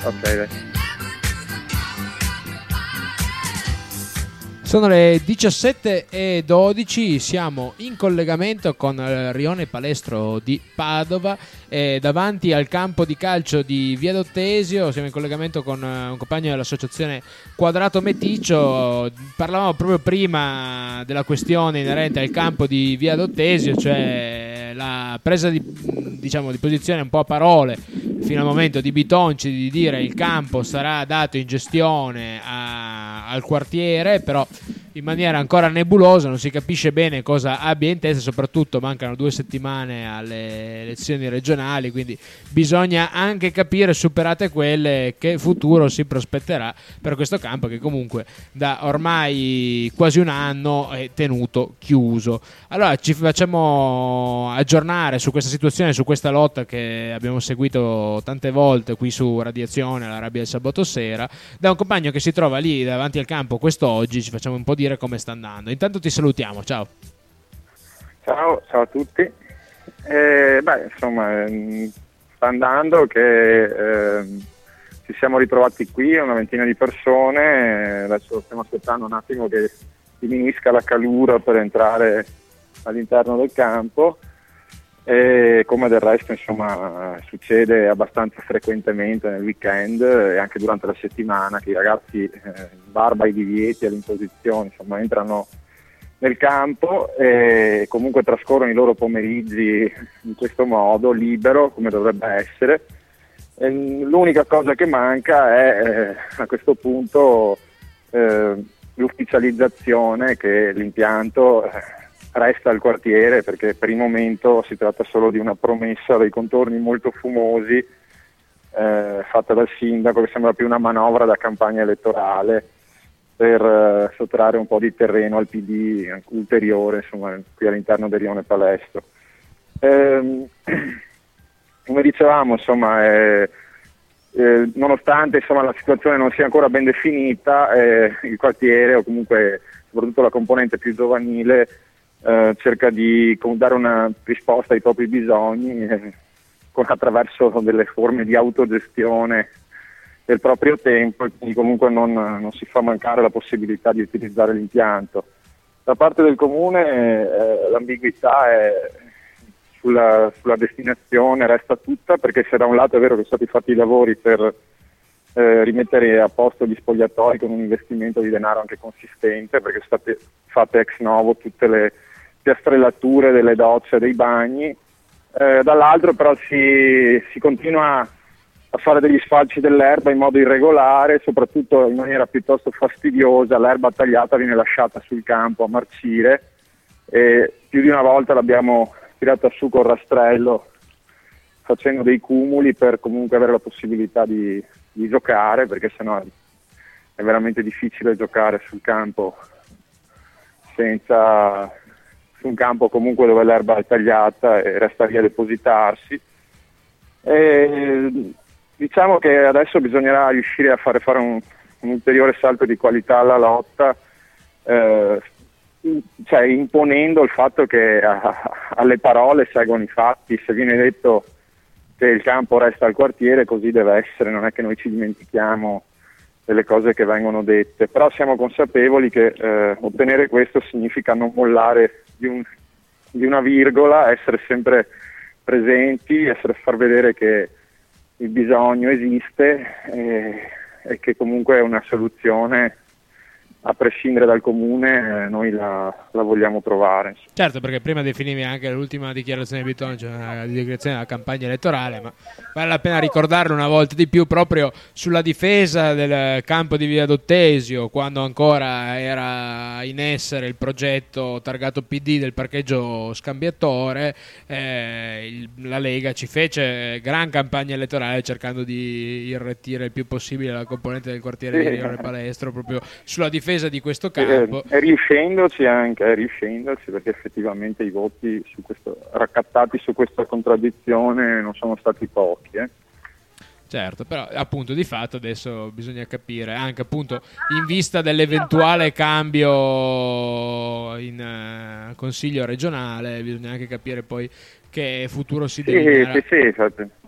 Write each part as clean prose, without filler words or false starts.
Ok, dai. Sono le 17:12, siamo in collegamento con il Rione Palestro di Padova, davanti al campo di calcio di Via Dottesio. Siamo in collegamento con un compagno dell'associazione Quadrato Meticcio. Parlavamo proprio prima della questione inerente al campo di Via Dottesio, cioè la presa di posizione un po' a parole fino al momento di Bitonci di dire il campo sarà dato in gestione al quartiere, però in maniera ancora nebulosa, non si capisce bene cosa abbia in testa, soprattutto mancano 2 settimane alle elezioni regionali, quindi bisogna anche capire, superate quelle, che futuro si prospetterà per questo campo che comunque da ormai quasi un anno è tenuto chiuso. Allora ci facciamo aggiornare su questa situazione, su questa lotta che abbiamo seguito tante volte qui su Radiazione, la rabbia del sabato sera, da un compagno che si trova lì davanti al campo quest'oggi. Ci facciamo un po' dire come sta andando. Intanto ti salutiamo, ciao. Ciao a tutti. Sta andando che ci siamo ritrovati qui, una ventina di persone, adesso stiamo aspettando un attimo che diminuisca la calura per entrare all'interno del campo, e come del resto succede abbastanza frequentemente nel weekend e anche durante la settimana, che i ragazzi in barba ai divieti e alle imposizioni entrano nel campo e comunque trascorrono i loro pomeriggi in questo modo, libero come dovrebbe essere. E l'unica cosa che manca è a questo punto l'ufficializzazione che l'impianto resta al quartiere, perché per il momento si tratta solo di una promessa dai contorni molto fumosi fatta dal sindaco, che sembra più una manovra da campagna elettorale per sottrarre un po' di terreno al PD ulteriore, qui all'interno del Rione Palestro. Come dicevamo, nonostante la situazione non sia ancora ben definita, il quartiere, o comunque soprattutto la componente più giovanile, cerca di dare una risposta ai propri bisogni attraverso delle forme di autogestione del proprio tempo, e quindi comunque non si fa mancare la possibilità di utilizzare l'impianto. Da parte del comune l'ambiguità è sulla destinazione, resta tutta, perché se da un lato è vero che sono stati fatti i lavori per rimettere a posto gli spogliatoi con un investimento di denaro anche consistente, perché sono state fatte ex novo tutte le piastrellature delle docce e dei bagni, dall'altro però si continua a fare degli sfalci dell'erba in modo irregolare, soprattutto in maniera piuttosto fastidiosa. L'erba tagliata viene lasciata sul campo a marcire e più di una volta l'abbiamo tirata su col rastrello, facendo dei cumuli per comunque avere la possibilità di giocare, perché sennò è veramente difficile giocare sul campo su un campo comunque dove l'erba è tagliata e resta lì a depositarsi. Diciamo che adesso bisognerà riuscire a fare un ulteriore salto di qualità alla lotta, imponendo il fatto che alle parole seguono i fatti. Se viene detto che il campo resta al quartiere, così deve essere, non è che noi ci dimentichiamo delle cose che vengono dette, però siamo consapevoli che ottenere questo significa non mollare di una virgola, essere sempre presenti, far vedere che il bisogno esiste e che comunque è una soluzione, a prescindere dal comune, noi la vogliamo trovare. Certo, perché prima definivi anche l'ultima dichiarazione di Bitonci, una dichiarazione della campagna elettorale, ma vale la pena ricordarlo una volta di più proprio sulla difesa del campo di Via Dottesio, quando ancora era in essere il progetto targato PD del parcheggio scambiatore. La Lega ci fece gran campagna elettorale cercando di irretire il più possibile la componente del quartiere di Rione Palestro proprio sulla difesa di questo campo, riuscendoci perché effettivamente i voti raccattati su questa contraddizione non sono stati pochi. Certo, però appunto di fatto adesso bisogna capire, anche appunto in vista dell'eventuale cambio in Consiglio regionale, bisogna anche capire poi che futuro si delineerà. Sì, esatto.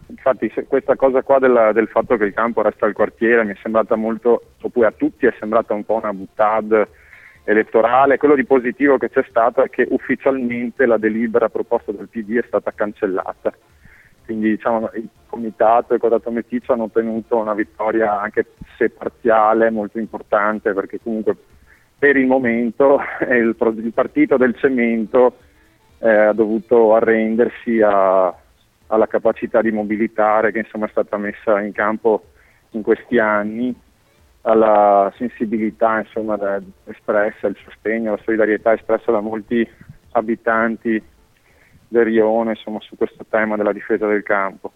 infatti questa cosa qua del fatto che il campo resta al quartiere mi è sembrata molto, oppure a tutti è sembrata un po' una boutade elettorale. Quello di positivo che c'è stato è che ufficialmente la delibera proposta dal PD è stata cancellata, quindi diciamo il comitato e il quadrato meticcio hanno ottenuto una vittoria anche se parziale molto importante, perché comunque per il momento il partito del cemento ha dovuto arrendersi alla capacità di mobilitare che insomma è stata messa in campo in questi anni, alla sensibilità insomma espressa, il sostegno, la solidarietà espressa da molti abitanti del Rione insomma su questo tema della difesa del campo.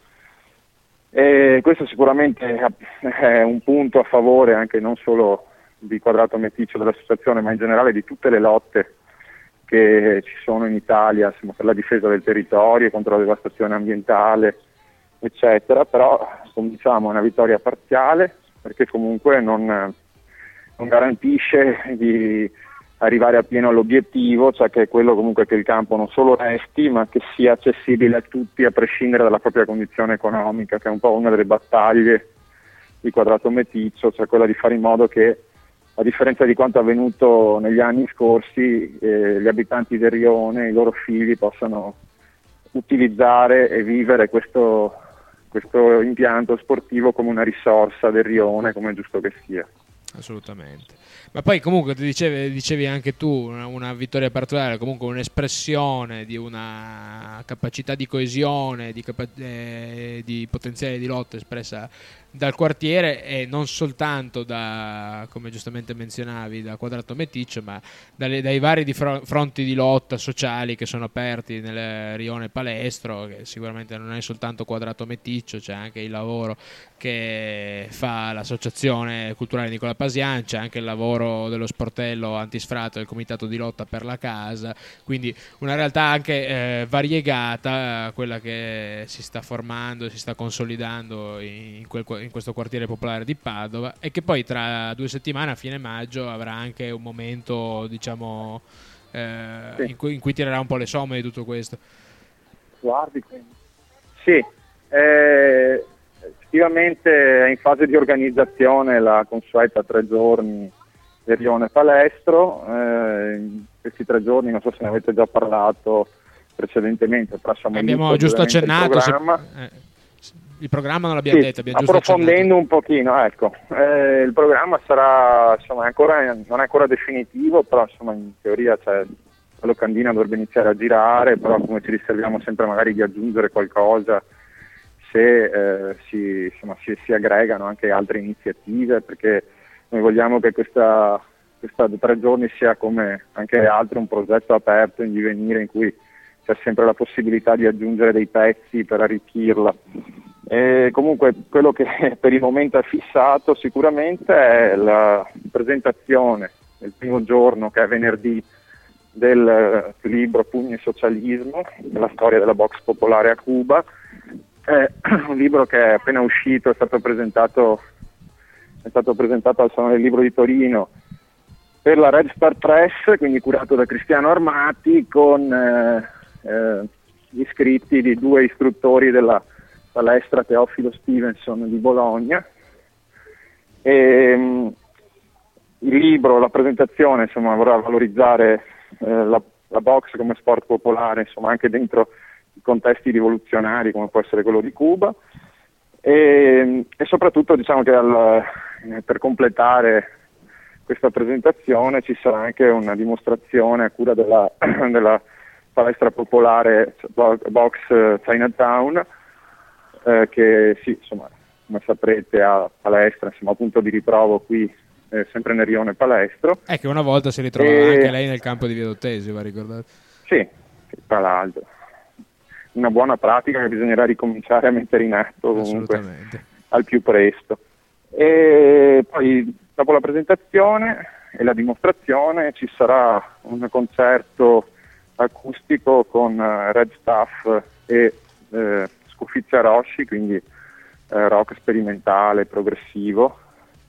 E questo sicuramente è un punto a favore anche non solo di Quadrato Meticcio dell'associazione, ma in generale di tutte le lotte che ci sono in Italia insomma, per la difesa del territorio, contro la devastazione ambientale, eccetera. Però come diciamo è una vittoria parziale, perché comunque non garantisce di arrivare appieno all'obiettivo, cioè che è quello comunque che il campo non solo resti, ma che sia accessibile a tutti a prescindere dalla propria condizione economica, che è un po' una delle battaglie di Quadrato Meticcio, cioè quella di fare in modo che, a differenza di quanto avvenuto negli anni scorsi, gli abitanti del Rione, i loro figli possano utilizzare e vivere questo impianto sportivo come una risorsa del Rione, come è giusto che sia. Assolutamente. Ma poi comunque dicevi anche tu una vittoria particolare, comunque un'espressione di una capacità di coesione, di potenziale di lotta espressa dal quartiere, e non soltanto come giustamente menzionavi, da Quadrato Meticcio, ma dai vari fronti di lotta sociali che sono aperti nel Rione Palestro, che sicuramente non è soltanto Quadrato Meticcio, c'è anche il lavoro che fa l'associazione culturale Nicola Pasian, c'è anche il lavoro dello sportello antisfratto del comitato di lotta per la casa, quindi una realtà anche variegata, quella che si sta formando e si sta consolidando in questo quartiere popolare di Padova, e che poi tra 2 settimane, a fine maggio, avrà anche un momento diciamo Sì. in cui tirerà un po' le somme di tutto questo. Guardi, sì, effettivamente è in fase di organizzazione la consueta 3 giorni del Rione Palestro. In questi 3 giorni, non so se ne avete già parlato precedentemente, però abbiamo giusto accennato il programma non l'abbiamo detto, abbiamo giusto approfondendo un pochino, ecco. Il programma sarà, insomma, non è ancora definitivo, però insomma in teoria la locandina dovrebbe iniziare a girare, però come ci riserviamo sempre magari di aggiungere qualcosa se si aggregano anche altre iniziative, perché noi vogliamo che questa 3 giorni sia come anche altri un progetto aperto in divenire, in cui c'è sempre la possibilità di aggiungere dei pezzi per arricchirla. E comunque quello che per il momento è fissato sicuramente è la presentazione del primo giorno, che è venerdì, del libro Pugni e Socialismo, la storia della box popolare a Cuba. È un libro che è appena uscito, è stato presentato al Salone del Libro di Torino per la Red Star Press, quindi curato da Cristiano Armati, con gli scritti di 2 istruttori della palestra Teofilo Stevenson di Bologna. Il libro, la presentazione, insomma, vorrà valorizzare la box come sport popolare, insomma, anche dentro i contesti rivoluzionari come può essere quello di Cuba, e soprattutto diciamo che per completare questa presentazione ci sarà anche una dimostrazione a cura della palestra popolare Box Chinatown, che sì, insomma, come saprete ha palestra, insomma, punto di ritrovo qui sempre nel Rione Palestro. Che una volta si ritrovava anche lei nel campo di Via Dottesio, va ricordato? Sì, tra l'altro una buona pratica che bisognerà ricominciare a mettere in atto comunque al più presto. E poi dopo la presentazione e la dimostrazione ci sarà un concerto acustico con Red Staff e Scuffizia Rossi, quindi rock sperimentale, progressivo.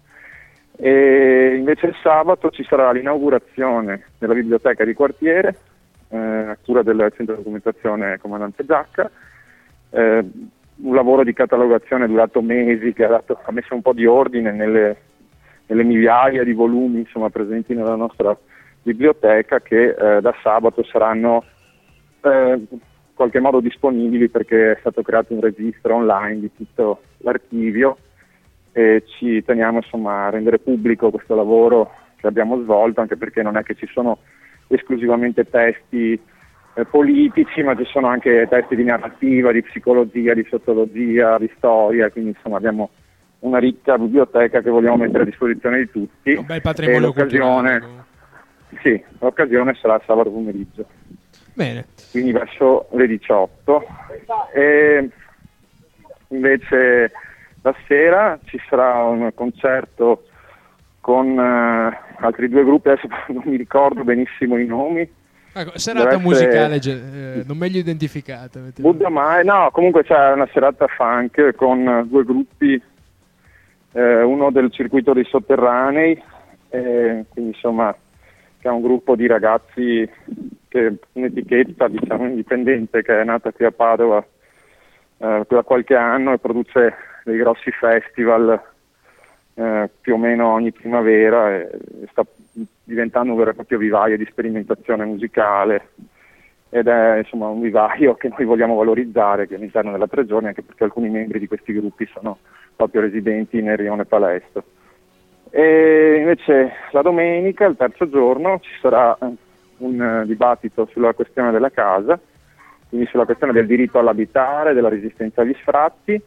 E invece il sabato ci sarà l'inaugurazione della biblioteca di quartiere a cura del centro di documentazione Comandante Giacca, un lavoro di catalogazione durato mesi, che ha messo un po' di ordine nelle migliaia di volumi, insomma, presenti nella nostra biblioteca, che da sabato saranno in qualche modo disponibili, perché è stato creato un registro online di tutto l'archivio e ci teniamo, insomma, a rendere pubblico questo lavoro che abbiamo svolto, anche perché non è che ci sono esclusivamente testi politici, ma ci sono anche testi di narrativa, di psicologia, di sociologia, di storia, quindi insomma abbiamo una ricca biblioteca che vogliamo mettere a disposizione di tutti. Un bel patrimonio culturale. Sì, l'occasione sarà sabato pomeriggio. Bene. Quindi verso le 18. E invece la sera ci sarà un concerto con altri 2 gruppi, adesso non mi ricordo benissimo i nomi. Serata musicale non meglio identificata. Buddha Mai, no, comunque c'è una serata funk con 2 gruppi, uno del circuito dei sotterranei, quindi insomma che è un gruppo di ragazzi, che un'etichetta, diciamo, indipendente, che è nata qui a Padova da qualche anno e produce dei grossi festival più o meno ogni primavera, e sta diventando un vero e proprio vivaio di sperimentazione musicale, ed è insomma un vivaio che noi vogliamo valorizzare qui all'interno della 3 giorni, anche perché alcuni membri di questi gruppi sono proprio residenti nel Rione Palestro. E invece la domenica, il terzo giorno, ci sarà un dibattito sulla questione della casa, quindi sulla questione del diritto all'abitare, della resistenza agli sfratti.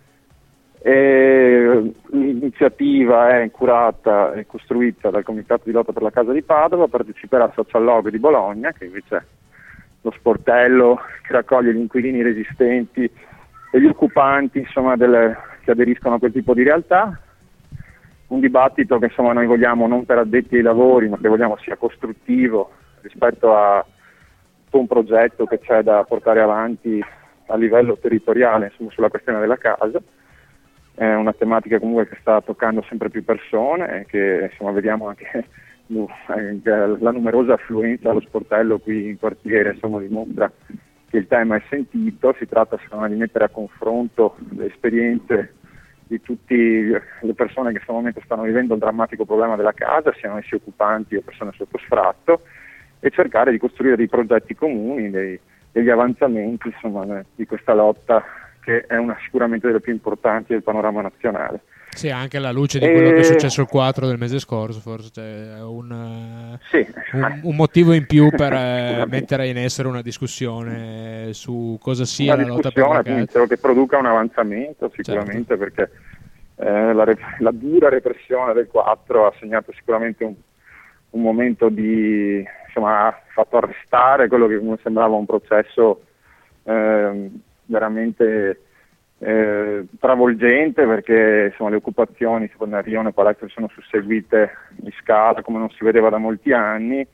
E l'iniziativa è curata e costruita dal Comitato di lotta per la Casa di Padova, parteciperà Social Log di Bologna, che invece è lo sportello che raccoglie gli inquilini resistenti e gli occupanti, insomma, che aderiscono a quel tipo di realtà. Un dibattito che insomma noi vogliamo non per addetti ai lavori, ma che vogliamo sia costruttivo rispetto a un progetto che c'è da portare avanti a livello territoriale, insomma, sulla questione della casa. È una tematica comunque che sta toccando sempre più persone e che insomma vediamo anche la numerosa affluenza allo sportello qui in quartiere, insomma, dimostra che il tema è sentito. Si tratta secondo me di mettere a confronto le esperienze di tutte le persone che in questo momento stanno vivendo il drammatico problema della casa, siano essi occupanti o persone sotto sfratto, e cercare di costruire dei progetti comuni, degli avanzamenti, insomma, di questa lotta, che è una sicuramente delle più importanti del panorama nazionale. Sì, anche alla luce di quello che è successo il 4 del mese scorso, forse c'è un motivo in più per mettere in essere una discussione su cosa sia la lotta per la casa. Che produca un avanzamento sicuramente, certo. Perché la dura repressione del 4 ha segnato sicuramente un momento di, insomma, ha fatto arrestare quello che sembrava un processo veramente travolgente, perché insomma le occupazioni nel Rione Palestro sono susseguite in scala come non si vedeva da molti anni,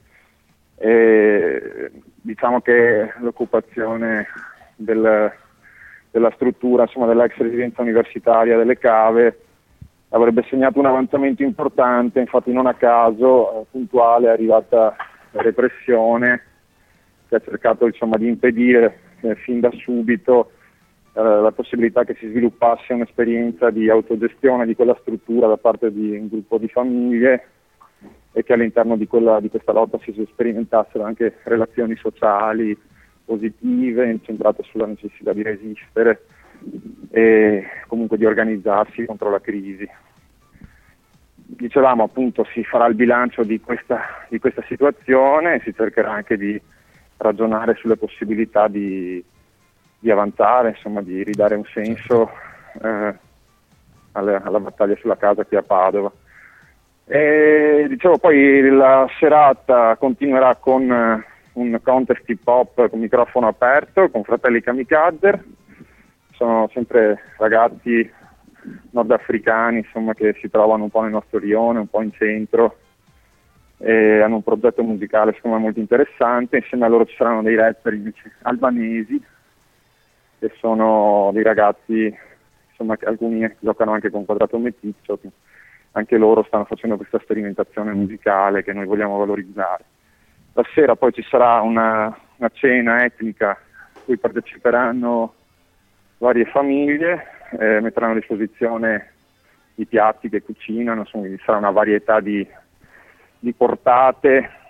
e diciamo che l'occupazione della struttura, insomma, dell'ex residenza universitaria delle Cave avrebbe segnato un avanzamento importante. Infatti non a caso puntuale è arrivata la repressione, che ha cercato, insomma, di impedire fin da subito la possibilità che si sviluppasse un'esperienza di autogestione di quella struttura da parte di un gruppo di famiglie, e che all'interno di questa lotta si sperimentassero anche relazioni sociali positive, incentrate sulla necessità di resistere e comunque di organizzarsi contro la crisi. Dicevamo, appunto, si farà il bilancio di questa situazione e si cercherà anche di ragionare sulle possibilità di avanzare, insomma, di ridare un senso alla battaglia sulla casa qui a Padova. E dicevo, poi la serata continuerà con un contest hip hop con microfono aperto con Fratelli Kamikaze. Sono sempre ragazzi nordafricani, insomma, che si trovano un po' nel nostro rione, un po' in centro, e hanno un progetto musicale secondo me molto interessante. Insieme a loro ci saranno dei rapper invece albanesi, che sono dei ragazzi, insomma, che alcuni giocano anche con Quadrato Meticcio, che anche loro stanno facendo questa sperimentazione musicale che noi vogliamo valorizzare. La sera poi ci sarà una cena etnica a cui parteciperanno varie famiglie, metteranno a disposizione i piatti che cucinano, insomma, quindi sarà una varietà di portate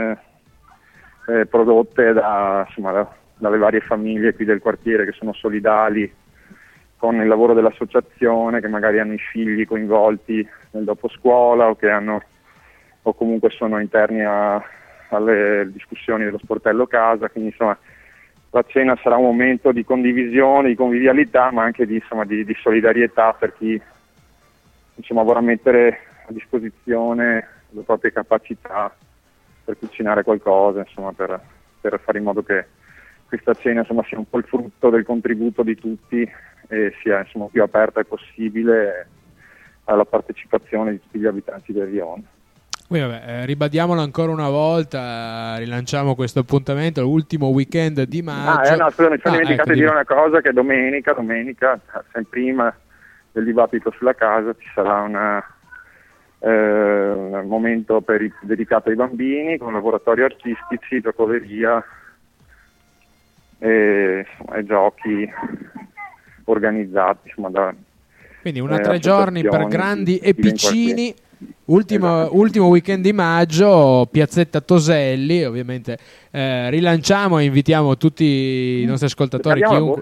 prodotte dalle varie famiglie qui del quartiere, che sono solidali con il lavoro dell'associazione, che magari hanno i figli coinvolti nel doposcuola o comunque sono interni alle discussioni dello sportello casa. Quindi insomma la cena sarà un momento di condivisione, di convivialità, ma anche di solidarietà per chi vorrà mettere a disposizione le proprie capacità per cucinare qualcosa, insomma, per fare in modo che questa cena sia un po' il frutto del contributo di tutti e sia più aperta possibile alla partecipazione di tutti gli abitanti del rione. Quindi ribadiamolo ancora una volta, rilanciamo questo appuntamento, l'ultimo weekend di maggio. Scusa, mi sono dimenticato di dire una cosa, che domenica, sempre prima del dibattito sulla casa, ci sarà un momento dedicato ai bambini, con laboratori artistici, giocoleria e giochi organizzati. Quindi 3 giorni per grandi e piccini. Ultimo weekend di maggio, Piazzetta Toselli, ovviamente rilanciamo e invitiamo tutti i nostri ascoltatori, chiunque...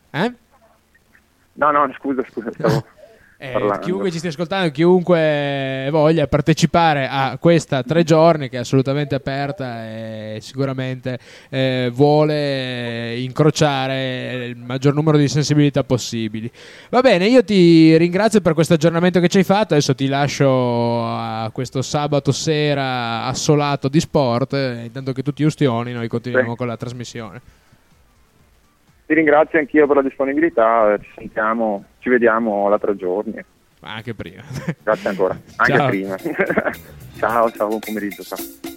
No, scusa, stavo... chiunque ci stia ascoltando, chiunque voglia partecipare a questa 3 giorni che è assolutamente aperta e sicuramente vuole incrociare il maggior numero di sensibilità possibili. Va bene, io ti ringrazio per questo aggiornamento che ci hai fatto. Adesso ti lascio a questo sabato sera assolato di sport, intanto che tutti ustioni noi continuiamo con la trasmissione. Ti ringrazio anch'io per la disponibilità, ci vediamo la 3 giorni. Ma anche prima. Grazie ancora, anche prima. Ciao, buon pomeriggio. Ciao.